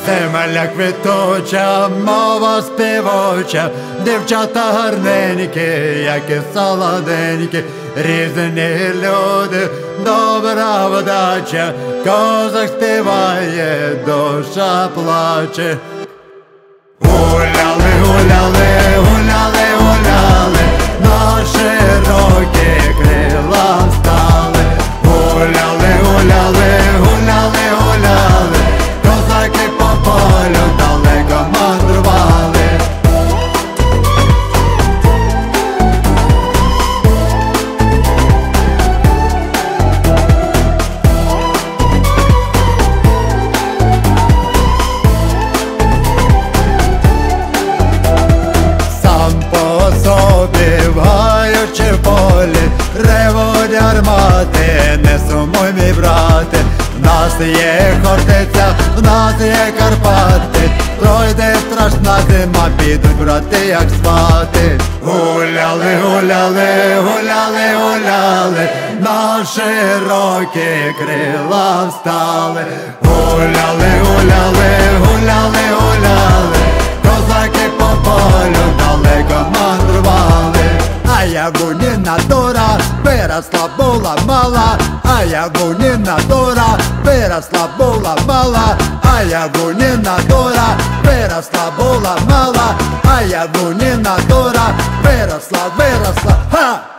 Земля квітуча, мова співоча, дівчата гарненькі, як і солоденькі, різні люди, добра вдача, козак співає, душа плаче. Гуляли, гуляли, гуляли, гуляли, на широкі крила встали. Гуляли, гуляли, гуляли, гуляли, козаки по полю далеко мандрували. Гаючи в полі, ревуть гармати, не сумуй, мій брате. В нас є Хортиця, в нас є Карпати, пройде страшна зима, підуть брати, як свати. Гуляли, гуляли, гуляли, гуляли, на широкі крила встали. Гуляли, гуляли, гуляли, гуляли, козаки по полю далеко мандрували. А Явуніна дура виросла, була мала, а Явуніна дура виросла, була мала, а Явуніна дура виросла, була мала, а Явуніна дура виросла, ха!